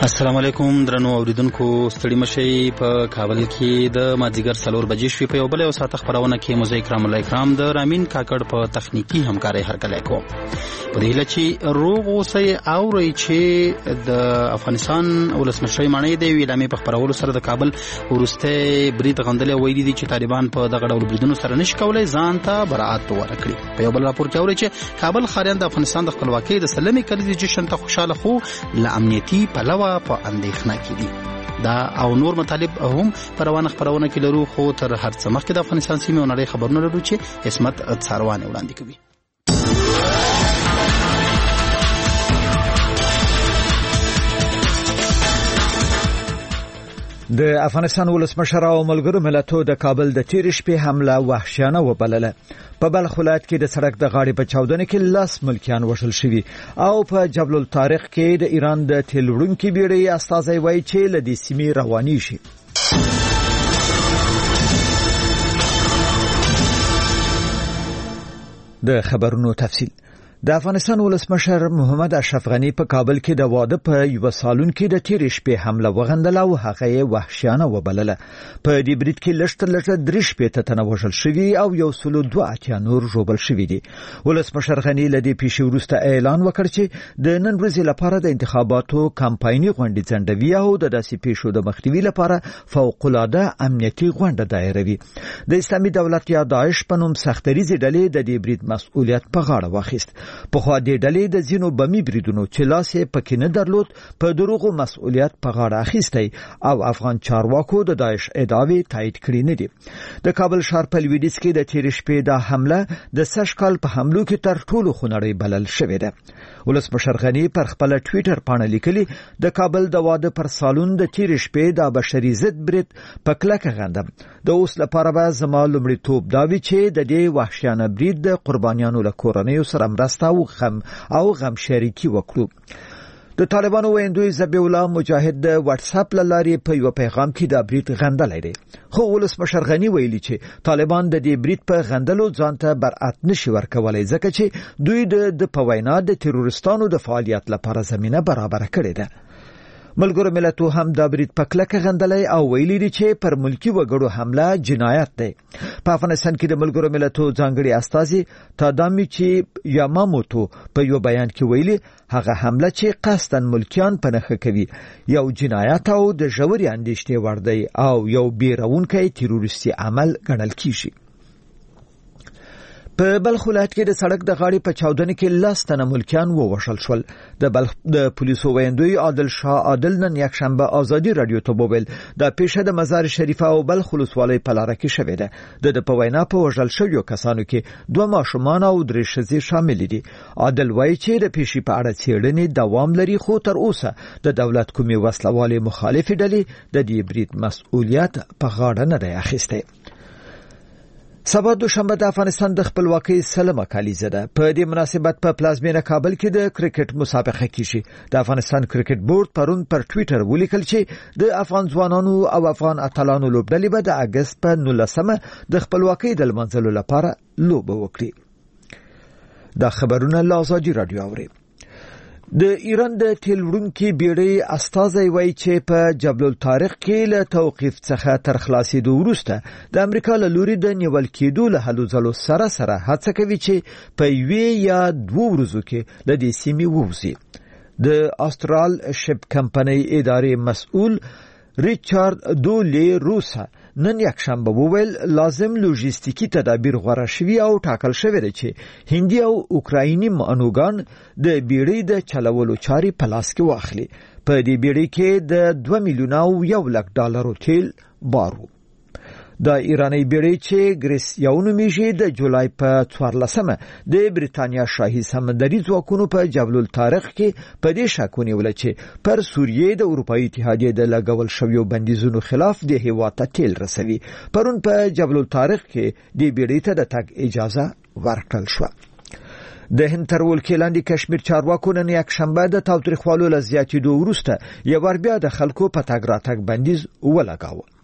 السلام علیکم درنو اوریدونکو ستړي مشي په کابل کې د مازیګر 4 بجې شوې په یو بل او ساعت خبرونه کې موزیک کرام الله کرام د رامین کاکړ په تخنیکی همکاري هرکلی کو په دې لچې روغ اوسې او رې چې د افغانستان ولسمشر معنی دی ویلامې په خبرولو سره د کابل ورسته برید غندلې ویلي دي چې طالبان په دغه ډول بریدونو سره نشي کولای ځان ته برائت ورکړي په یو بل راپور کې اوري چې کابل خاریان د افغانستان د خپلواکۍ د سلمي کلیدي جشن ته خوشاله خو ل امنیتي پلوه په اندېښنه کې دي دا او نور مطالب هم پروانه خبرونه کې لرو خو تر هر څه مخکې د افغانستان سیمې او نړۍ خبرونه لرو چې اسمت څاروانه وړاندې کوي. د افغانستان ولسمشر او ملګرو ملتونو د کابل د تیر شپې حمله وحشیانه وبلله. په بلخ ولایت کې د سړک د غاړې په چاودنه کې 10 ملکیان وژل شوي او په جبل الطارق کې د ایران د تیل وړونکي بیړۍ استازي وایي چې له دې سیمې رواني شي. د خبرونو تفصیل. د افغانستان ولسمشر محمد اشرف غنی په کابل کې د واده په یو سالون کې د تیر شپې حمله وغندله او هغه یې وحشیانه وبلله. په دې برید کې لږ 3 شپې ته وژل شوي او 102 نور ژوبل شوي دي. ولسمشر غنی له دې پیښې وروسته اعلان وکړ چې د نن ورځې لپاره د انتخاباتو کمپایني غونډې ځنډوي او د داسې پیښو د مخنیوي لپاره فوق العاده امنیتي غونډه دایروي. د اسلامي دولت یا داعش په نوم سختریزي ډلې د دې برید مسؤلیت په غاړه واخیست. په خوا دې ډلې د ځینو بمي بریدونو چې لاس یې پکې نه درلود په دروغو مسؤلیت په غاړه اخیستی او افغان چارواکو د داعش ادعاوې تایید کړې نه دي. د کابل ښار په لویدیځ کې د تیر شپې د حمله د سشکال په حملو کې تر ټولو خونړۍ بلل شوې ده. ولسمشر غنی پر خپل ټوئیټر باندې لیکلي د کابل د واده پر سالون د تیر شپې د بشري ضد برید په کلکه غندم. د اوس لپاره به زما لومړیتوب دا وي چې د دې وحشیانه برید د قربانیانو له کورنیو سره مرسته او غم شریکي وکړو. د طالبانو ویندوی ذبیح الله مجاهد د واتس اپ لارې په یو پیغام کې د برید غندلې دي. خو ولسمشر غنی ویلي چې طالبان د دې برید په غندلو ځان ته برائت نشي ورکولای ځکه چې دوی د په وینا د تروریستانو د فعالیت لپاره زمينه برابر کړې ده. ملګرو ملتونو هم د برید په کلکه غندلې او ویلي دي چې پر ملکی وګړو حمله جنایت ده. په افغانستان کې د ملګرو ملتونو ځانګړي استازي تادامیچی یاماموتو په یو بیان کې ویلي هغه حمله چې قصدن ملکیان په نخښه کوي یو جنایت او د ژورې اندېښنې وړ دی او یو بیرونکی تروریستي عمل ګڼل کیږي. په بلخ ولایت کې د سړک د غاړې په چاودنه کې 10 تنه ملکیان ووژل شول. د بلخ د پولیسو ویندوی عادل شاه عادل نن یک شنبه ازادي رادیو ته وویل د پیښه د مزار شریف او بلخ ولسوالۍ په لار کې شوې ده. د په وینا په وژل شویو کسانو کې 2 ماشومان او 3 ښځې شامل دي. عادل وایي چې د پیښې په اړه څېړنې دوام لري خو تر اوسه د دولت کومې وسلوالې مخالفې ډلې د دې برید مسؤلیت په غاړه نه دی اخیستی. سبا دوشنبه د افغانستان د خپلواکۍ سلمه کالیزه ده. په دې مناسبت په پلازمینه کابل کې د کرکټ مسابقه کیږي. د افغانستان کرکټ بورډ پرون پر ټوئیټر ولیکل چې د افغان ځوانانو او افغان اتلانو لوبډلې به د اگست په 19مه د خپلواکۍ د لمانځلو لپاره لوبه وکړي. دا خبرونه له ازادي رادیو اوري. د ایران د تیل وړونکي بیړۍ استازي وایي چې په جبل الطارق کې له توقیف څخه تر خلاصېدو وروسته د امریکا له لوري د نیول کېدو له هلو ځلو سره هڅه کوي چې په 1 یا 2 ورځو کې له دې سیمې ووځي. د استرال شپ کمپنۍ ادارې مسؤل ریچارد دولی روسا نن یک شنبه وویل لازم لوجستیکی تدابیر غوړه شوي او ټاکل شوی دی چې هندي او اوکرایني مانوګان د بیړۍ د چلولو چاري په لاس کې واخلي. په دې بیړۍ کې د 2 میلیونه او 1 لک ډالرو تیل بارو. د ایرانی بیړۍ چې ګریس یو نومیږي د جولای په 14مه د بریتانیا شاهي سمندري ځواکونو په جبل الطارق کې په دې شک ونیول چې پر سوریې د اروپאי اتحادیې د لګول شویو بندیزونو خلاف د هیواد ته تیل رسوي. پرون په جبل الطارق کې د بیړۍ ته د تګ اجازه ورکړل شو. د هند تر ولکې لاندې کشمیر چارواکو نن یک شنبه د تاوتریخوالو له زیاتېدو وروسته یو بیا د خلکو په تګ راتګ بندیز ولګاوه.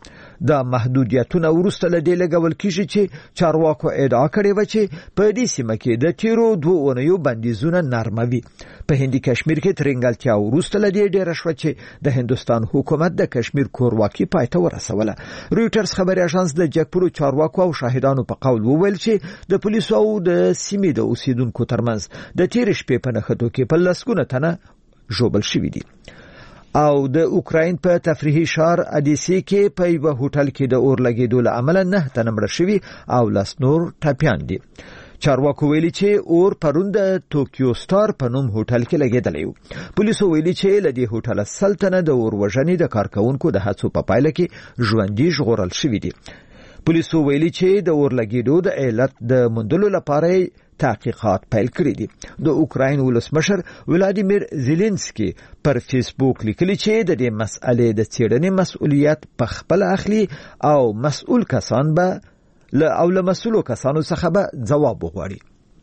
دا محدودیتونه وروسته له دې لګول کیږي چې چارواکو ادعا کړې و چې په دې سیمه کې د تیرو 2 اونیو بندیزونه نرموي. په هندي کشمیر کې ترنګلتیا وروسته له دې ډېر شو چې د هندستان حکومت د کشمیر کورواکي پایته ورسوله. رويټرز خبري اژانس د جګپورو چارواکو او شاهدانو په قول وویل چې د پولیسو او د سیمې د اوسیدونکو ترمنځ د تیر شپې په نښتو کې په لسګونه تنه ژوبل شوي دي. او د اوکراین په تفریحي ښار ادیسی کې په یو هوټل کې د اور لګیدو له امله 9 تنه مړه شوي او 10 نور ټپیان دي. چارواکو ویلي چې اور پرون د ټوکیو ستار په نوم هوټل کې لګیدلی و. پولیسو ویلي چې له دې هوټل سلطنه د اور وژنې د کارکونکو د هڅو په پایله کې ژوندي ژغورل شوي دي. پولیسو ویلي چې د اور لګیدو د علت د موندلو لپاره تحقیقات پیل کړي دي. د اوکراین ولسمشر ولادیمیر زيلنسکي پر فیسبوک لیکلي چې د دې مسئلې د څېړنې مسؤلیت په خپل اخلي او مسؤل کسان به له مسؤلو کسانو څخه به ځواب وغواړي.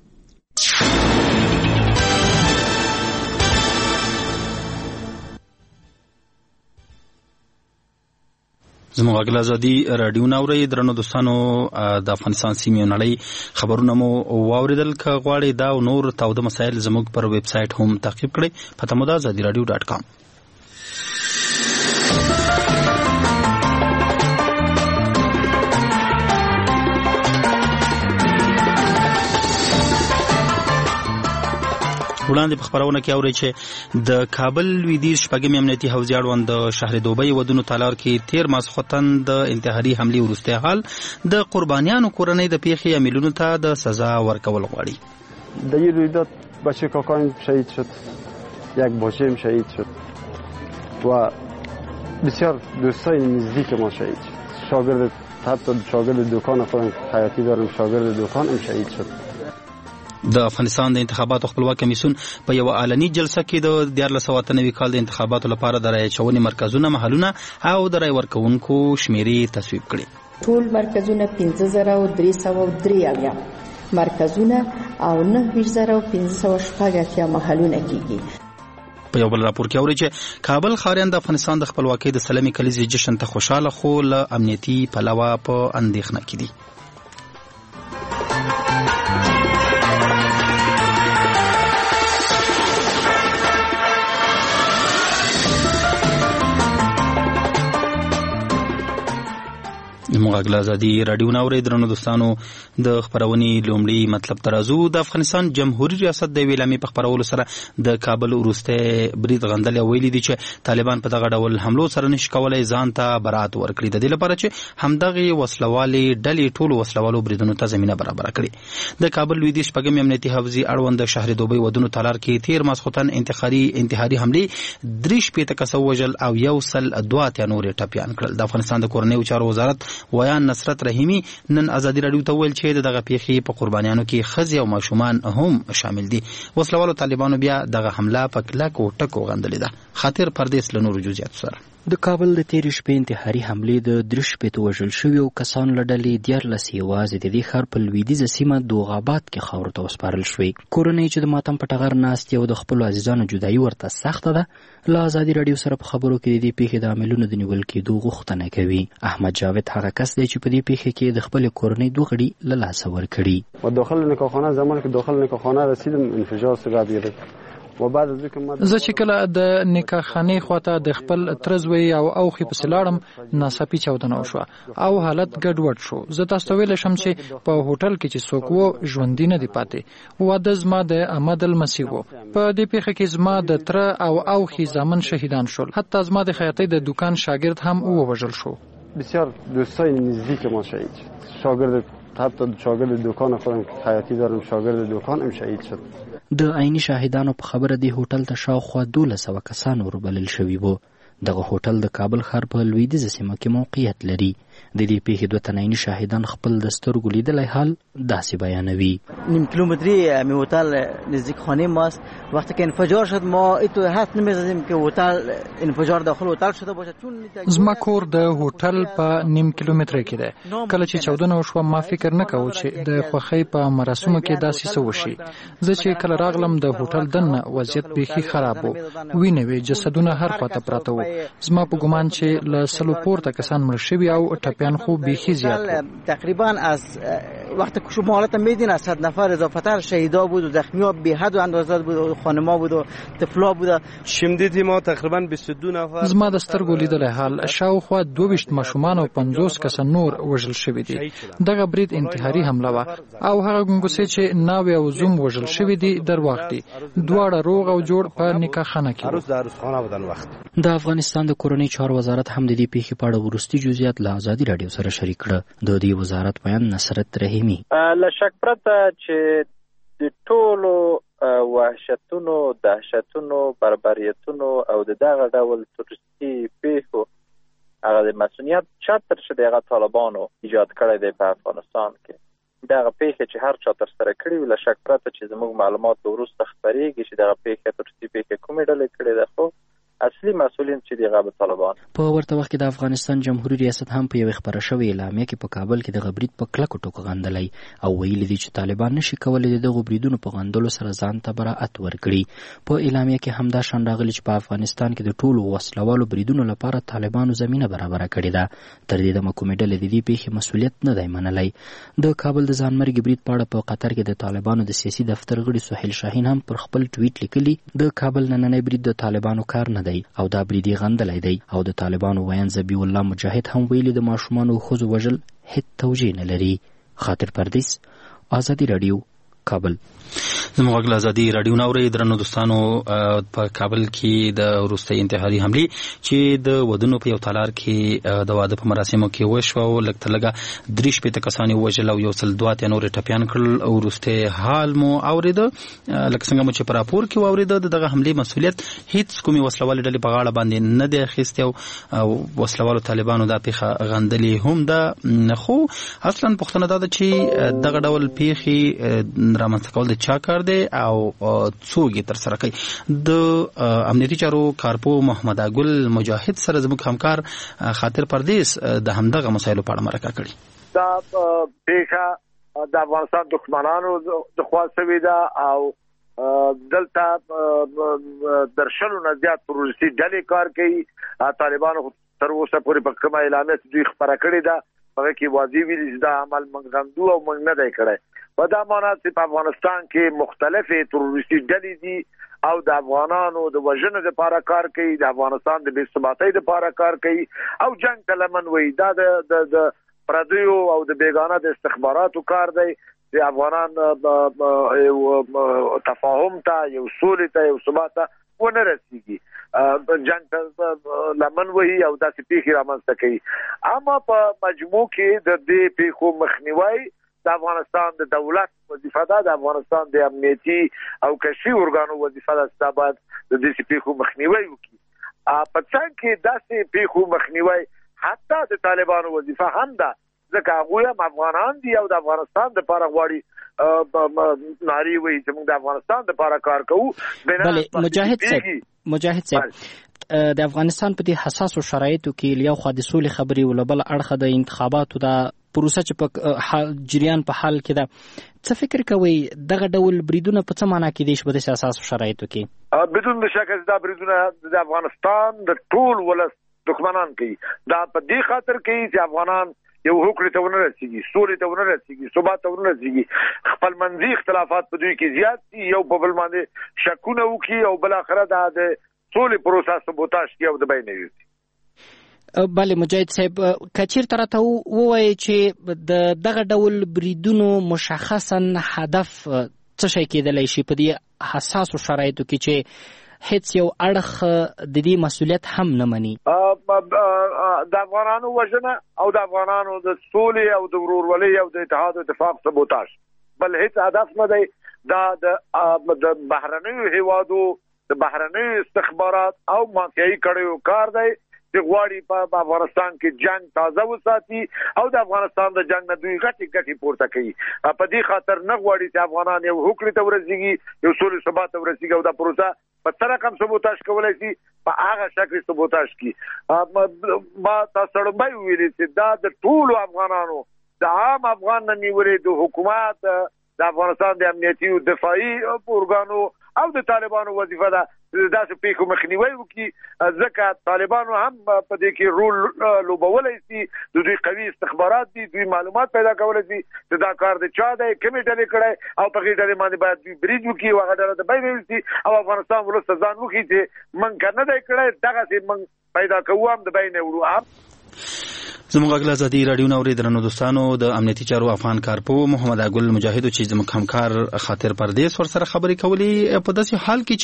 زموږ غږ ازادي رادیو ناوړي درنو دوستانو د افغانستان سیمې نړۍ خبرونه مو واوریدل. که غواړئ دا او نور تاوده مسایل زموږ پر ویب سټ هم تعقیب کړئ. پته مو ده azadiradio.com. وړاندې په خبرونه کې اوري چې د کابل لویدیځ شپږم امنیتي حوزې اړوند د شهر دوبۍ ودونو تالار کې تیر ماسخوتن د انتحاري حملې وروسته حال د قربانیانو کورنۍ د پیښې عاملونو ته د سزا ورکول غواړي. در این رویداد بچه کاکایم شهید شد، یک بچه‌ام شهید شد و بسیار دوستای نزدیک ما شهید شد. شاگرد حتی شاگرد دکان خودم حیاتی دارم، شاگرد دکانم شهید شد. د افغانستان د انتخاباتو خپلواک کمیسیون په یو اعلاني جلسه کې د 1493 کال د انتخاباتو لپاره د رای اچونې مرکزونه، محلونه او د رای ورکوونکو شمیرې تصویب کړي. ټول مرکزونه 15303 مرکزونه او 9500 محلونه کیږي. په یو بل راپور کې اوري چې کابل ښاریان د افغانستان د خپلواکۍ د سلمي کلیزې جشن ته خوشاله خو له امنیتي پلوه په اندېښنه کې دي. موږ ازادي رادیو ناوړي درنو دوستانو د خبرونې لومړی مطلب ترازو. د افغانستان جمهوریت ریاست د ویلامي په خبرولو سره د کابل وروسته برید غندل او ویلي دي چې طالبان په دغه ډول حملو سره نشي کولای ځان ته برات ورکړي د دې لپاره چې همدغه وسلوالي ډلې ټولو وسلوالو بریدونو ته زمينه برابر کړي. د کابل لویدیځ شپږم امنیتي حوزې اړوند شهر دوبۍ ودونو تالار کې تیر ماسخوتن انتحاري حملې 3 کسه وژل او 102 نور ټپیان کړل. د افغانستان د کورنیو چارو وزارت ویان نصرت رحیمی نن ازادي رادیو ته ویل چې دغه پیښې په قربانیانو کې ښځې او ماشومان هم شامل دي. وسلوالو طالبانو بیا دغه حمله په کلکو ټکو غندلې ده. خاطر پردیس له نورو جزئیات سره د کابل د تیر شپې انتحاري حملې د 3 وژل شویو کسانو له ډلې 14 یوازې د دې ښار په لویدیځه سیمه دوغاباد کې خاورو ته وسپارل شوې. کورنۍ چې د ماتم په ټغر ناست یو د خپلو عزیزانو جدایي ورته سخته ده، له ازادي رادیو سره په خبرو کې د دې پیښې د عاملونو د نیول کېدو غوښتنه کوي. احمد جاوید هغه کس دی چې په دې پیښه کې د خپل کورنۍ 2 غړي له لاسه ورکړي. و داخل نکاحخانه زمانی که داخل نکاحخانه رسیدم انفجار صورت گرفت. زه چې کله د نکاحخانې خواته د خپل ترزوی او اوخي په سلاړم ناڅاپي چاودنه وشوه او حالت ګډوډ شو. زه تاسو ته ویل شم چې په هوټل کې چې څوک وو ژوندي نه دی پاتې. واده زما د احمد المسیح وو. په دې پیښه کې زما د تر او اوخي زامن شهیدان شول. حتی زما د خیاطۍ د دکان شاګرد هم ووژل شو. بسیار دوستای نزدیک ما شهید شد. حتی شاگرد دکان خودم خیاطی دارم، شاگرد دکانم شهید شد. د عیني شاهدانو په خبره دی هوټل ته شاوخوا 1200 کسان وربلل شوي وو. دغه هوټل د کابل ښار په لویدیځه سیمه کې موقعیت لري. د دې پیښې 2 تنه عیني شاهدان خپل د سترګو لیدلی حال داسې بیانوي. 9 کیلومتری می هتل نزدیک خانه ماست. وقتی که انفجار شد ما ایتو حد نمی‌زدیم که هتل انفجار داخل هتل شده باشه. چون زما کور د هوټل په 9 کیلومتره کې ده. کله چې چاودنه وشوه ما فکر نه کاوه چې د خوښۍ په مراسمو کې داسې څه وشي. زه چې کله راغلم د هوټل دننه وضعیت بیخي خراب و. وینې وې جسدونه هر خواته پراته وو. زما په ګمان چې له 100 پورته کسان مړ شوي او ټپیان خو بیخي زیات تقریبا از وقت شمالات میدین از 100 نفر اضافه تر شهیدا بود و زخمی ها بی حد و اندازه بود و خانما بود و طفلا بود. شمدیدی ما تقریبا 22 نفر. زما د سترګو لیدل حال شاوخوا 22 ماشومان او 50 کس نور وژل شوی دي. دغه برید انتحاري حمله و او هغه ګنګوسې چې ناوې او زوم وژل شوی دي درواغ دي. دواړه روغ او جوړ په نکاح خانه کې عروس د عروسخانه بدن وخت. د افغانستان د کورنۍ چارو وزارت هم د دې پیښې په اړه وروستي جزئیات له ازادي رادیو سره شریک کړه. د دې وزارت بیان نصرت رحیمی له شک پرته چې د ټولو وحشتونو، دهشتونو، بربریتونو او د دغه ډول تروریستي پیښو هغه د مسؤلیت چتر چې دغه طالبانو ایجاد کړی دی په افغانستان کې. دغه پیښه چې هر چا تر سره کړی وي له شک پرته چې زموږ معلومات وروسته خپرېږي چې دغه پیښه تروریستي پیښه کومې ډلې کړې ده، خو اصلي مسؤلین چې دغه به طالبان. په ورته وخت کې د افغانستان جمهوریت ریاست هم په یوه خبره شوې اعلامیه کې په کابل کې د غبرید په کلکو ټکو غندلی او ویلي دي چې طالبان نشي کولی د دغو بریدونو په غندلو سره ځان ته براءت ورکړي. په اعلامیه کې هم دا شان راغلي چې په افغانستان کې د ټولو وسلوالو بریدونو لپاره طالبانو زمینه برابره کړې ده. تر دې دمه کومې ډلې د دې پیښې مسؤلیت نه دی منلی. د کابل د ځانمرګي برید په اړه په قطر کې د طالبانو د سیاسي دفتر غړي سهیل شاهین هم پر خپل ټویټ لیکلي د کابل نننی برید د طالبانو کار نه دی او دا برید غندلی دی. او د طالبانو ویان ذبیح الله مجاهد هم ویلي د ماشومانو او ښځو وژل هیڅ توجیه نه لري. خاطر پردیس، آزادي رادیو، کابل. زموږ غږ ازادي رادیو ناوري درنو دوستانو په کابل کې د وروستي انتحاري حملې چې د ودونو په یو تالار کې د واده په مراسمو کې وشو او لږ تلګه 3 کسان وژل او یو څل 2 نور ټپیان کړل او وروستي حال مو اورید لکه څنګه مو چې پر راپور کې اورید دغه حملې مسؤلیت هیڅ کومي وسلوال ډلې په غاړه باندې نه دی اخیستی او وسلوالو طالبانو د پیښه غندلې هم ده. خو اصلا پښتنه دا چې دغه ډول پیښې رامنځته کول د چا کار دی او څوک تر سره کوي. د امنیتي چارو کارپو محمد اګل مجاهد سره زموږ همکار خاطر پردیس د همدغه مسایلو په اړه مرکه کړې. دا پیښه د افغانستان دښمنانو د خوا سوي ده او دلته درشلو نه زیات تروریستي ډلې کار کوي. طالبانو تر اوسه پورې په کومه اعلامیه دوی خبره کړې ده هغه کې واضح ویلي چې دا عمل موږ غندو او موږ نه دی کړی. په دا معنا چې په افغانستان کې مختلفې تروریستي ډلې دي او د افغانانو د وژنې لپاره کار کوي، د افغانستان د بې ثباتۍ لپاره کار کوي او جنگ ته لمن وي. دا د پردیو او د بیگانه د استخباراتو کار دی چې افغانان تفاهم ته، یو سولې ته، یو ثبات ته ونه رسیږي، جنگ ته لمن وي او داسې پیښې رامنځته کوي. اما په مجموع کې د دې پیښو مخنیوی د افغانستان د دولت وظیفه ده، د افغانستان د امنیتي او کشفي ارګانو وظیفه ده چې باید د دې پیښو مخنیوی وکړي. په څنګه کې داسې پیښو مخنیوی حتی د طالبانو وظیفه هم ده ځکه هغوی هم افغانان دي او د افغانستان دپاره غواړي ناري وایي چې موږ د افغانستان دپاره کار کوو. مجاهد صاحب، د افغانستان په دې حساسو شرایطو کې یو خوا د سولې خبرې او له بل اړخه د انتخاباتو د پروسه چې په جریان په حال کې ده، څه فکر کوي دغه ډول بریدونه په څه معنا کې دي په دې اساسو شرایطو کې؟ بدون شک دا بریدونه د افغانستان د ټول ولس دښمنان کوي. دا په دې خاطر کوي چې افغانان یو حکومت ته ونه رسیږي، سولې ته ونه رسیږي، ثبات ته ونه رسیږي، خپل منځي اختلافات په دوی کې زیات دي، یو په بل باندې شکونه وکړي او بل اخره د سولې پروسه سبوتاژ کوي او د بین نه وي. بله مجاهد صاحب، کچیر تر ته ووایي چې دغه ډول بریدونو مشخصا هدف څه شي کېدلی شي په دې حساسو شرایطو کې چې هیڅ یو اړخ د دې مسؤلیت هم نه مني؟ د افغانانو وژنه او د افغانانو د سولې او د ورورولۍ او د اتحاد او اتفاق سبوتاژ، بل هیڅ هدف نه دی. دا د بهرنیو هیوادو د بهرنیو استخبارات او مافیایي کړیو کار دی چې غواړي په افغانستان کې جنگ تازه وساتي او د افغانستان د جنگ نه دوی غټي پورته کوي. په دې خاطر نه غواړي چې افغانان یو حکومت ته ورسیږي، یو سولې ثبات ته ورسیږي او دا پروسه په څه رقم سبوتاژ کولای شي په هغه شکل سبوتاژ کی. ما تاسو لومبای ویلي چې دا د ټولو افغانانو د عام افغان نه نیولې د حکومت د افغانستان د امنیتي او دفاعي اورګانو او د طالبانو وظیفه ده داسې پیښو مخنیوي وکړي، ځکه طالبانو هم په دې کې رول لوبولی سي، د دوی قوي استخبارات دي، دوی معلومات پیدا کولی سي چې دا کار د چا دی، کومې ډلې کړی، او په هغې ډلې باندې باید دوی برید وکړي او هغه ډله د بین ویستي او افغانستان ولس ته ځان وښيي چې موږ که نه دی کړی دغسې موږ پیدا کوو هم د بین وړو هم. زموږ غږ ازادي راډیو نو اوریدونکو دوستانو د امنیتي چارو افغان کارپو محمد ګل مجاهد چې زموږ همکار خاطر پردیس ور سره خبرې کولې په داسې حال کې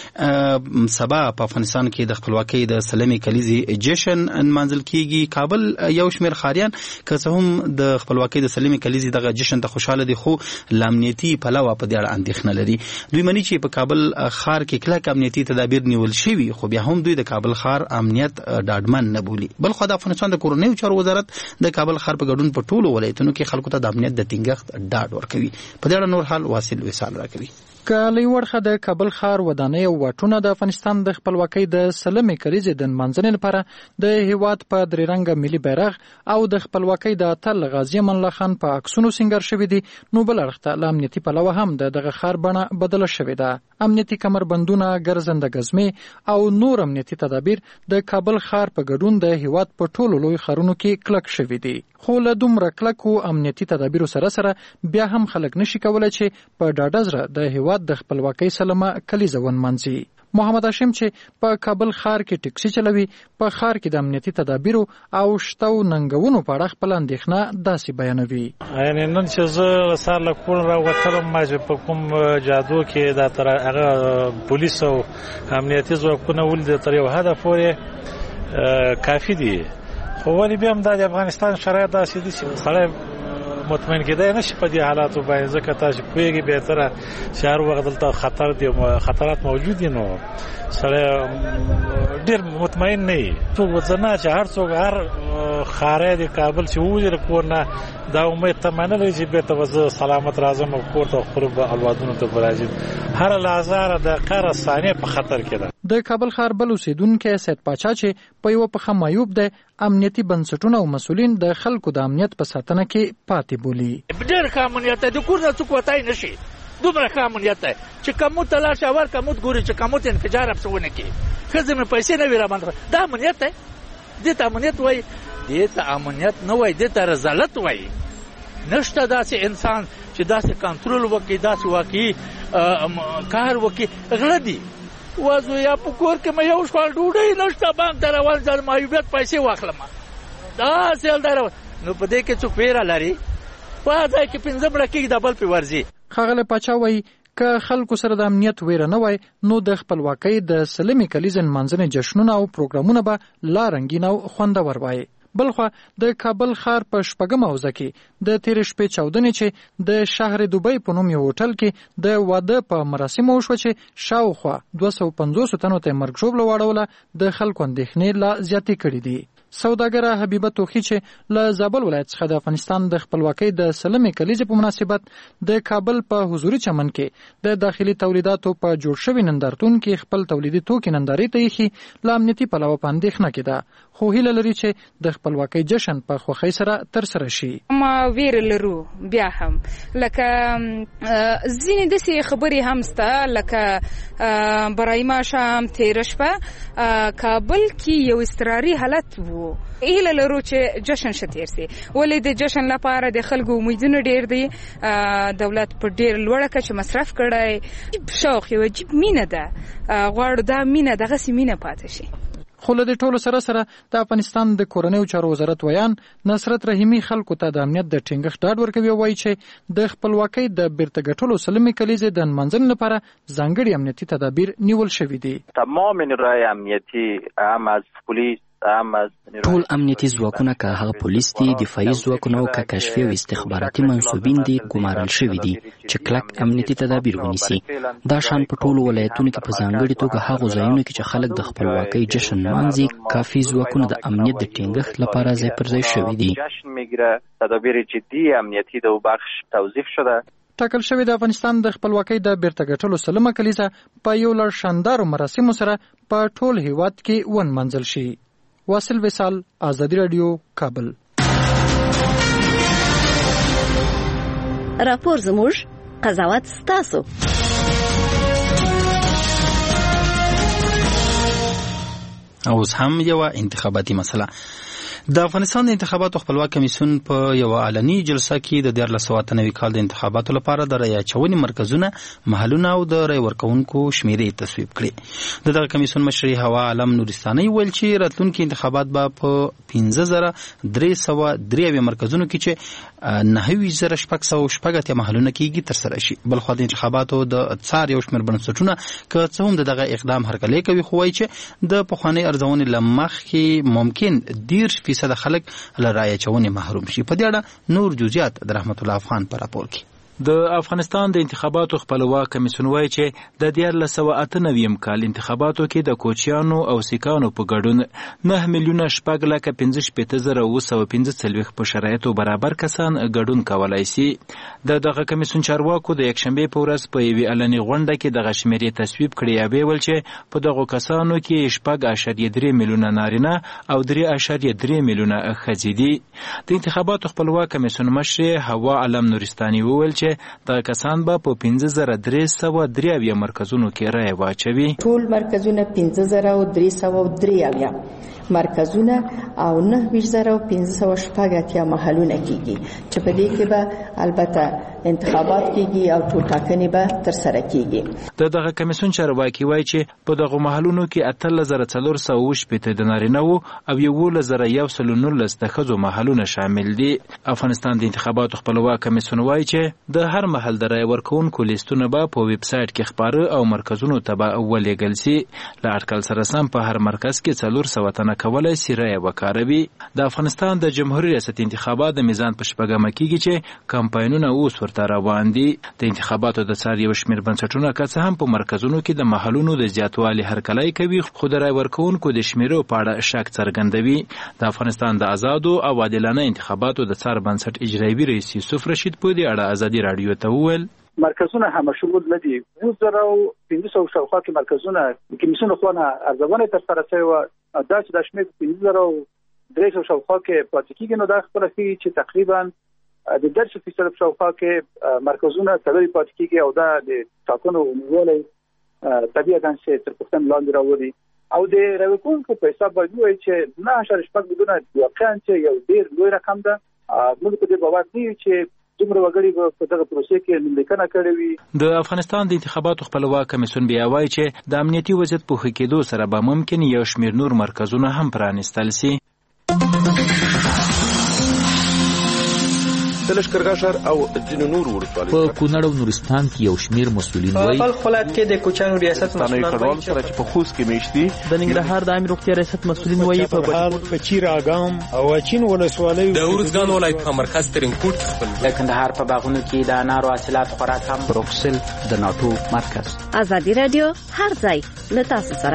چې سبا په افغانستان کې د خپلواکۍ د سلمي کلیزي جشن منځل کیږي. کابل یو شمېر خاریان که څه هم د خپلواکۍ د سلمي کلیزي دغه جشن ته خوشاله دي، خو لامنیتي پلوه په دې اړه اندېښنه لري. دوی مني چې په کابل ښار کې کلک امنیتي تدابیر نیول شوي، خو بیا هم دوی د کابل ښار امنیت ډاډمن نه بولي. بل خو د افغانستان د کورنیو چارو وزارت د کابل ښار په ګډون په ټولو ولایتونو کې خلکو ته د امنیت د ټینګښت ډاډ ورکوي. په دې اړه نور حال واصل وصال راکوي. کالی ورخه د کابل ښار ودانۍ او واټونه د افغانستان د خپلواکۍ د سلمې کلیزې د نمانځنې لپاره د هیواد په درې رنګه ملي بیرغ او د خپلواکۍ د اتل غازي امان الله خان په عکسونو سینګار شوي دي. نو بل اړخ ته له امنیتي پلوه هم دغه ښار بڼه بدله شوې ده. امنیتي کمربندونه، ګرځنده ګزمې او نور امنیتي تدابیر د کابل ښار په ګډون د هیواد په ټولو لوی ښارونو کې کلک شوي دي. خو له دومره کلکو امنیتي تدابیرو سره سره بیا هم خلک نشي کولای چې په ډاډه زړه د هیواد د خپلواکۍ سلمه کلیزه ونمانځي. محمد هاشم چې په کابل ښار کې ټکسي چلوي، په ښار کې د امنیتي تدابیرو او شته ننګونو په اړه خپل اندېښنه داسې بیانوي. یعنې نن چې زه سهار له کور راوتلم، ما چې په کوم جادو کې دا تر هغه پولیس او امنیتي ځواکونه ولیدل تر یو حده پورې کافي دي. خو ولې بیا هم دا د افغانستان شرایط داسې دي چې سړی مطمئن کېدای نشي په دې حالاتو باندې، ځکه تاسو پوهېږئ بهتره چې هر وخت دلته خطر دي، خطرات موجود دي، نو سړی ډېر مطمئن نه وي. څوک ورته نه چې هر څوک هر ښاری د کابل چې ووځي له کور نه دا امید تمه نه لري چې بېرته به زه سلامت راځم او کور ته خپلو اولادونو ته به راځي. هره لحظه دقیقه هره ثانیه په خطر کې ده. د کابل ښار بل اوسېدونکی سید پاچا چې په یوه پښه معیوب دی، امنیتي بنسټونه او مسؤلین د خلکو د امنیت په ساتنه کې پاتې بولي. ډېر ښه امنیت دی، د کور نه څوک وتی نه شي، دومره ښه امنیت دی چې کمود ته لاړ شي اول کمود ګوري چې کمود انفجار هم څه ونه کړي، ښځې مې پیسې نه وي راباندې. دا امنیت دی، دې ته امنیت وایي، دې ته امنیت نه وایي، دې ته رذالت وایي. نشته داسې انسان چې داسې کنټرول وکړي، داسې واقعي کار وکړي. غله دي وازو یا په کور کې مې یو شوال ډوډۍ نشته، بانک ته راول ځل معیوبیت پیسې واخلم، داسې حال نو په دې کې څوک ویره لري؟ په ځای کې 15 مړه کېږي د بل پې ورځي. ښاغلی پاچا وایي که خلکو سره د امنیت ویره نه وای نو د خپلواکۍ د سلمې کلیزې نمانځنې جشنونه او پروګرامونه به لا رنګین او خوندور وای. بلخوا د کابل ښار په شپږمه حوزه کې د تېرې شپې چاودنې چې د شهر دوبۍ په نوم یو هوټل کې د واده په مراسمو وشوه چې شاوخوا 250 تنو ته مرګ ژوبله واړوله، د خلکو اندېښنې لا زیاتې کړي دي. سوداګره حبیبه توخی چې له زابل ولایت څخه د افغانستان د خپلواکۍ د سلمې کلیزې په مناسبت د کابل په حضوري چمن کې د داخلي تولیداتو په جوړ شوي نندارتون کې خپل تولیدي توکي نندارې ته ایښي، له امنیتي پلوه په اندېښنه کې ده، خو هیله لري چې د خپلواکۍ جشن په خوښۍ سره ترسره شي. ما ویره لرو بیا هم، لکه ځینې داسې خبرې هم سته، لکه برای ماښام تېره شپه کابل کې یو اضطراري حالت و. هیله لرو چې جشن ښه تېر سي، ولې د جشن لپاره د خلکو امیدونه ډېر دي. دولت په ډېر لوړه کچه مصرف کړی، شوق یو عجیب مینه ده، غواړو دا مینه دغسې مینه پاتې شي. خو له دې ټولو سره سره د افغانستان د کورنیو چارو وزارت ویان نصرت رحیمي خلکو ته د امنیت د ټینګښت ډاډ ورکوي او وایي چې د خپلواکۍ د بیرته ګټلو سلمې کلیزې د نمانځنې لپاره ځانګړي امنیتي تدابیر نیول شوي دي. تمام نیروهای امنیتي هم از پولیس ټول امنیتي ځواکونه که هغه پولیس دي، دفاعي ځواکونه او که کشفي او استخباراتي منصوبین دي ګمارل شوي دي چې کلک امنیتي تدابیر ونیسي. دا شان په ټولو ولایتونو کې په ځانګړي توګه هغو ځایونو کې چې خلک د خپلواکۍ جشن نمانځي کافي ځواکونه د امنیت د ټینګښت لپاره ځای پر ځای شوي دي. تدابیر جدي امنیتي د بخش توظیف شده. ټاکل شوی د افغانستان د خپلواکۍ د بیرته ګټلو سلمه کلیزه په یو لړ شاندارو مراسمو سره په ټول هیواد کې ونمانځل شي. واصل وصال، آزادی رادیو، کابل. راپور زموږ، قضاوت ستاسو. اوس هم یو انتخاباتي مسله. د افغانستان د انتخاباتو خپلواک کمیسیون په یو علني جلسه کې د 1493 کال د انتخاباتو لپاره د رای اچونې مرکزونه، محلونه او د رای ورکوونکو شمیرې تصویب کړې. دغه کمیسیون مشر هوا علم نورستاني ویل چې راتلونکي انتخابات به په 15303 مرکزونو کې چې 9600 محلونه کېږي ترسره شي. بلخو د انتخاباتو د څار یو شمېر بنسټونه که څه هم دغه اقدام هرکلی کوي، خو وایي چې د پخوانۍ ارزونې له مخکې ممکن 10% خلک له رای اچونې محروم شي. په دې اړه نور جزئیات د رحمت الله افغان په راپور کې. د افغانستان د انتخاباتو خپلواک کمیسیون وایي چې د 1998 کال انتخاباتو کې د کوچیانو او سیکانو په ګډون 9,6,15,915 په شرایطو برابر کسان ګډون کولای شي. دغه کمیسیون چارواکو د یکشنبه په ورځ په یوې علني غونډه کې دغه شمیرې تصویب کړې. یا ویل چې په دغه کسانو کې 6.3 میلیونه نارینه او 3.3 میلیونه ښځې دي. د انتخاباتو خپلواک کمیسیون مشر هوا علم نورستاني وویل چې دا کسان به په 5303 مرکزونو کې رای واچوي. ټول مرکزونه 5303 مرکزونه او 95,580 محلونه کېږي چې په دې کې به البته انتخابات کېږي او ټول ټاکنې به ترسره کېږي. دغه کمیسیون چارواکي وایي چې په دغه محلونو کې 18418 د نارینه وو او 11119 د ښځو محلونه شامل دي. افغانستان د انتخاباتو خپلواک کمیسیون وایي چې د هر محل د رای ورکوونکو لیستونه به په ویب سایټ کې خپاره او مرکزونو ته به ولېږل شي. له اټکل سره سم په هر مرکز کې 400 تنه کولای شي رای وکاروي. د افغانستان د جمهوریت ریاست انتخابات د میزان په شپږمه کېږي چې کمپاینونه اوس ورته روان دي. د انتخاباتو د څار یو شمېر بنسټونه که څه هم په مرکزونو کې د محلونو د زیاتوالي هرکلی کوي، خو د رای ورکوونکو د شمیرو په اړه شک څرګندوي. د افغانستان د آزادو او عادلانه انتخاباتو د څار بنسټ اجرایوي رئیس یوسف رشید په دې اړه ازادي راډیو ته وویل مرکزونه هم شمول نه دي. 1500 شاوخوا کې مرکزونه کمیسیون خو نه ارزونه تر سره شوی و. دا چې د شمېر 1500 شاوخوا کې پاتې کېږي، نو دا خبره کوي چې تقریبا د 10% شاوخوا کې مرکزونه تللي پاتې کېږي او دا د ټاکنو نیولې طبيعتاً چې تر پښتن لاندې راوړي او د راوکونکو په حساب باندې وایي چې 9.5 میلیونه واقعاً چې یو ډېر لوی رقم ده. موږ په دې باور دی چې دومره وګړي په دغه پروسې کې لیکنه کړې وي. د افغانستان د انتخاباتو خپلواک کمیسیون بیا وایي چې د امنیتي وضعیت په ښه کېدو سره به ممکن یو شمېر نور مرکزونه هم پرانیستل شي. د لښکرګاه ښار او ځینو نورو ولسوالیو په کونړ او نورستان کې یو شمېر مسؤلین وایي په خپل ولایت کې د کوچیانو ریاست مسؤلین وایي چې په خوست کې میشتي د ننګرهار د عامه روغتیا ریاست مسؤلین وایي په چیر اګام او چین ولسوالیو د اورزګان ولایت په مرکز ترنګوټ خپل د کندهار په باغونو کې د انارو حاصلات خوراک هم بروکسل د ناتو مرکز. ازادي رادیو هر ځای له تاسو سره.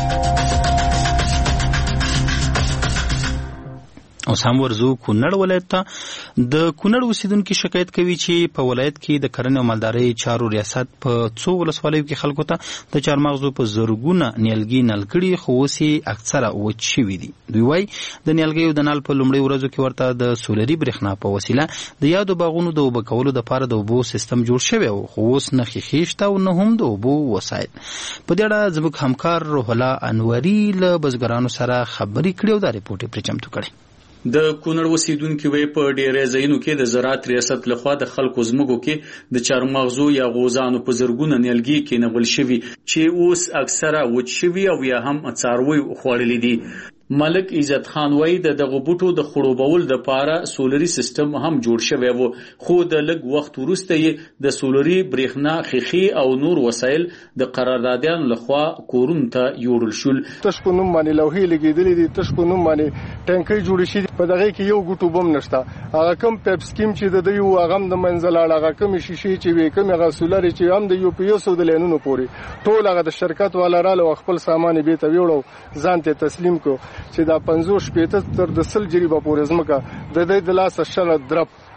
اوس هم ورزو کونړ ولایت ته. د کونړ اوسیدونکو شکایت کوي چې په ولایت کې د کرنې او مالدارۍ چارو ریاست په څو ولسوالیو کې خلکو ته د چارمغزو په زرګونه نیالګي نل کړي، خو اوس یې اکثره وچ شوي دي. دوی وایي د نیالګیو د نل په لومړۍ ورځو کې ورته د سولري برېښنا په وسیله د یادو باغونو د اوبه کولو دپاره د اوبو سیستم جوړ شوی و، خو اوس نه ښیښې شته او نه هم د اوبو وسایل. په دې اړه زموږ همکار روح الله انوري له بزګرانو سره خبرې کړې او دا رپورټ یې پرې چمتو کړی. د کونړ اوسیدونکو وی په ډېرې ځایونو کې د زراعت ریاست لخوا د خلکو زموږو کې د چارمغزو یا غوزانو په زرګونه نیالګي کېنول شوي چې اوس اکثره وچ شوي او یا هم څاروي خوړلي دي. ملک عزت خان وای دغه بوټو د خړوبول د پاره سولري سیستم هم جوړ شوی وو، خو د لږ وخت وروسته د سولري برېښنا خخي او نور وسایل د قراردادیان لخوا کورون ته یوړل شول. تشکو نوم باندې لوحې لګیدلې دي، تشکو نوم باندې ټانکۍ جوړ شي، په دغه کې یو ګټو بم نشته. هغه کم پیپ سکیم چې د یو هغه د منځل هغه کم شیشې چې وې کم هغه سولري چې هم د یو پی ایس او د لینونو پوري ټول هغه د شرکت والا رااله خپل سامان به ته ویوړو ځان ته تسلیم کو چې دا 50 تر د 100 جریبه پورې زمکه د دې د لاس شل درپ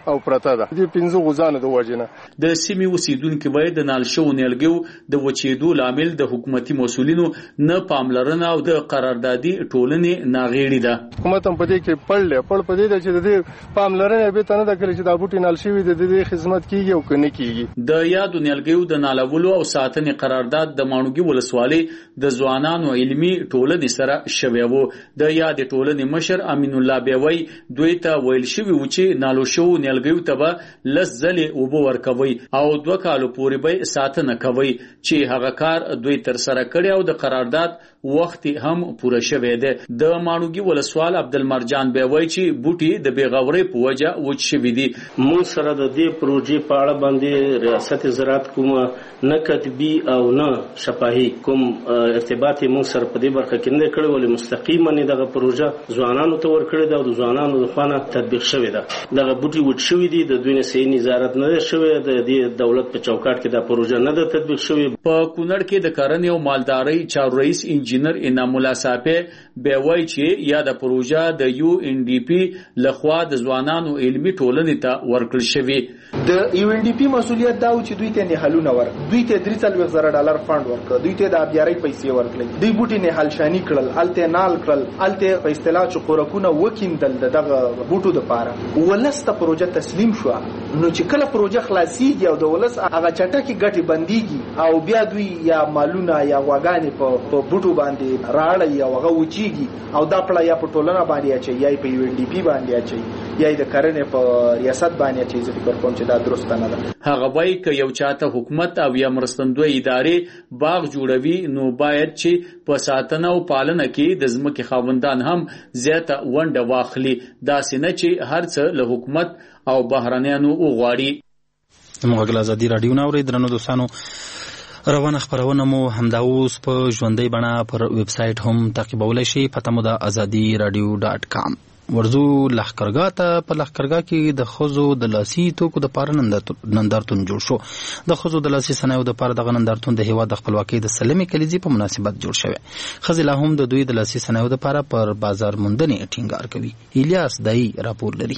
او پرته ده د 15 غوزانو د وجنه. د سیمې اوسیدونکو وایي د نال شو نیلګیو د وچېدو لامل د حکومتي مسولینو نه پاملرنه او د قراردادي ټولنې ناغېړي ده. حکومت هم په دې کې پړ په دې چې د پاملرنه به تنه د کلی چې د بوټي نال شوی د دې خدمت کیږي او کنه کیږي. د یادو نیلګیو د نالولو او ساتنې قرارداد د ماڼوګي ولسوالۍ د ځوانانو علمي ټولنې سره شوی وو. د یاد ټولنې مشر امین الله بیوي دوی ته ویل شوی و چې نالو شو نیلګیو ته به لس ځلې اوبه ورکوي او 2 کالو پورې به ساتنه کوي چې هغه کار دوی تر سره کړی او د قرارداد وخت هم پوره شوی دی. د ماڼوګي ولسوال عبدالمرجان بیوي چې بوټي د بیغوري په وجه وچ شوی دي. مون سره د دې پروژې په اړه باندې ریاست زراعت کوم نه کتبي او نه شفاهي کوم ارتباط مون سره په دې برخه کې نه کړی، ولې مستقیما نه دغه پروژه ځوانانو ته ورکړی دا او د ځوانانو لخوا تطبیق شوی ده. دغه بوټي وچ شوی دي، د دوی نه صحیح نظارت نه شوی، د دې دولت په چوکاټ کې دا پروژه نه ده تطبیق شوی. په کونړ کې د کرنې او مالدارۍ چارو رئیس انجینر انعام الله صافی بیوي چې یا د پروژه د UNDP لخوا د ځوانانو علمي ټولنې ته ورکړل شوی. د UNDP مسؤلیت دا و چې دوی ته نهالونه ورک، دوی ته $3,000 فند ورکړ، دوی ته د ابيارۍ پیسې ورکړل، دوی بوټي نه حلشانی کړل، الته نال کړل، الته په اصطلاح چې قورکونه وکیندل دغه بوټو د پاره. ولسته پروژه تسلیم شو، نو چې کله پروژه خلاصيږي او د ولس هغه چټکی ګټي بنديږي او بیا دوی یا مالونه یا واګانې په بوټو باندې راړي او هغه وچیږي او دا پړه یا په ټولنه باندې اچي یا په UNDP باندې اچي یا د کرنې په ریاست باندې اچي. زه فکر کوم چې دا درست نه ده. هغه وایي که یو چاته حکومت او یا مرستندوی ادارې باغ جوړوي نو باید چې په ساتنه او پالنه کې د ځمکې خاوندان هم زیاته ونډه واخلي، داسې نه چې هر څه له حکومت او بهرنیانو وغواړي. موږ ازادي رادیو نه اوري درنو دوستانو. روانه خبرونه مو همدا اوس په ژوندۍ بڼه پر ویب سټ هم تعقیبولای شي. پته مو د azadiradio.com. ورزو لښکرګاه ته. په لښکرګاه کې د ښځو د لاسي توکو د پاره نندارتون جوړ شو. د ښځو د لاسي صنایعو د پاره دغه نندارتون د هیواد د خپلواکۍ د سلمې کلیزې په مناسبت جوړ شوی. ښځې لا هم د دوی د لاسي صنایعو د پاره پر بازار موندنې ټینګار کوي. الیاس دای راپور لري.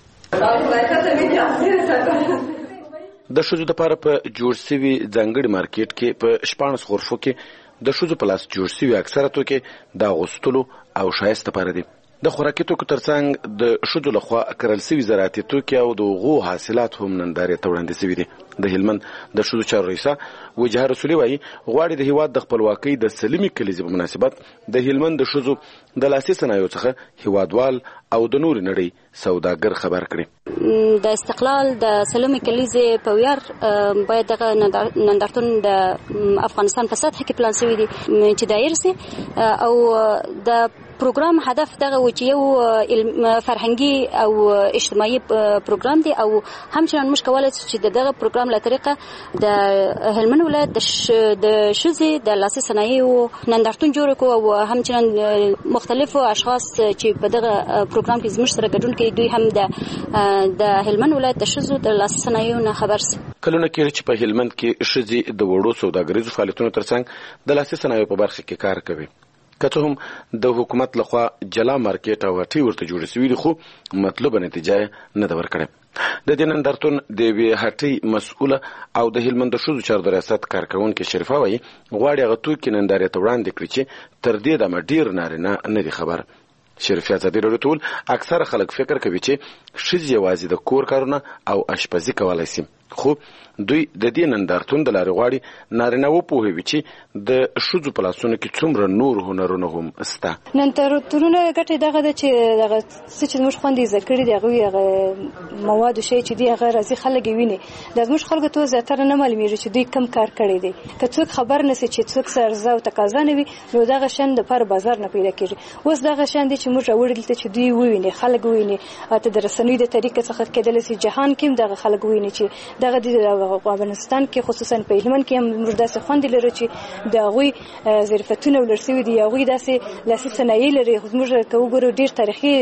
د ښځو لپاره په جوړ شوي ځانګړي مارکیټ کې په 14 غرفو کې د ښځو په لاس جوړ شوي اکثره توکي د اغوستلو او ښایست لپاره دي. د خوراکي توکو ترڅنګ د ښځو لخوا کرل شوي زراعتي توکي او د هغو حاصلات هم نندارې ته وړاندې شوي دي. د هلمند د ښځو چارو رئیسه وجهه رسولي وایي غواړي د هیواد د خپلواکۍ د سلمې کلیزې په مناسبت د هلمند د ښځو د لاسي صنایعو څخه هیوادوال او د نورې نړۍ سوداګر خبر کړي. د استقلال د سلمې کلیزې په ویاړ باید دغه نندارتون د افغانستان په سطح کې پلان شوی دی چې دایر سي او د پروګرام هدف دغه و چې یو فرهنګي او اجتماعي پروګرام دی او همچنان موږ کولای شو چې دغه پروګرام له طریقه د هلمند ولایت د ښځې د لاسي صنایعو نندارتون جوړ کړو او همچنان مختلفو اشخاص چې په دغه پروګرام کې زموږ سره ګډون کوي دوی هم د هلمند ولایت د ښځو د لاسي صنایعو نه خبر سي. کلونه کې چې په هلمند کې ښځې د وړو سوداګریزو فعالیتونو ترڅنګ د لاسي صنایعو په برخه کې کار کوي. که څه هم د حکومت لخوا جلا مارکیټ او هټۍ ورته جوړې شوي دي خو مطلوبه نتیجه نه ده ورکړې. د دې نندارتون د یوې هټۍ مسؤله او د هلمند د ښځو چارو د ریاست کارکوونکې شریفه وایي غواړي هغه توکي نندارې ته وړاندې کړي چې تر دې دمه ډېر نارینه نه دي خبر. شریفه ازادي راډیو ته ویل اکثره خلک فکر کوي چې ښځې یوازې د کور کارونه او اشپزي کولی شي، خو دوی د دې نندارتون د لارې غواړي نارینه وپوهوي چې د ښځو په لاسونو کې څومره نور هنرونه هم شته. نندارتونونه ګټه دغه ده چې دغه څه چې موږ خوندې زده کړي دي هغه مواد شي چې دی هغه راځي خلک ویني. د موږ خلکو ته زیاتره نه معلومیږي چې دوی کم کار کړی دی. که څوک خبر نشي چې څوک سرزه او تقاضا نه وي نو دغه شان د پر بازار نه پیدا کیږي. اوس دغه شان دي چې موږ راوړل ته چې دوی وویني خلک ویني ته د رسنۍ د طریقې څخه کېدل شي جهان کې دغه خلک ویني چې دغه د افغانستان کې خصوصا په هلمند کې هم موږ داسې خوند لرو چې د هغوی ظرفتونه ولرسوي دي هغوی داسې لاسي صنایع لري. موږ که وګورو ډېر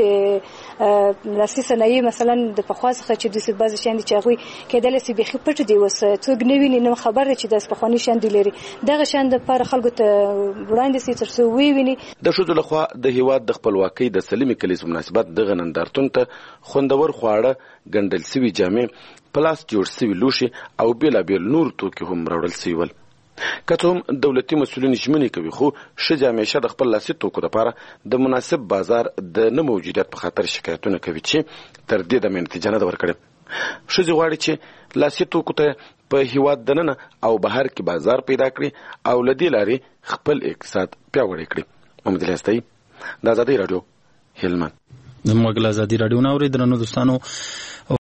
تاریخي لاسي صنایع مثلا د پخوا څخه چې داسې بعضې شیان دي چې هغوی کېدلی شي بیخي پټ دي اوس څوک نه ویني نه خبر دی چې داسې پخواني شیان دي لري. دغه شیان دپاره خلکو ته وړاندې شي تر څو وویني. د ښځو لخوا د هیواد د خپلواکۍ د سلمې کلیزې په مناسبت دغه نندارتون ته خوندور خواړه ګنډل سوي جامې پلاس جوړ سوي لوښي او بیلابیل نور توکي هم راوړل سوي ول. که څه هم دولتي مسؤلین ژمنې کوي خو ښځې همیشه د خپل لاسي توکو لپاره د مناسب بازار د نه موجودیت په خاطر شکایتونه کوي چې تر دې دمې نتیجه نه ده ورکړې. ښځې غواړي چې لاسي توکو ته په هیواد دننه او بهر کې بازار پیدا کړي او له دې لارې خپل اقتصاد پیاوړی کړي. محمد الهستي، د ازادۍ راډیو، هلمند. زموږ له ازادۍ راډیو نه اوري درنو دوستانو.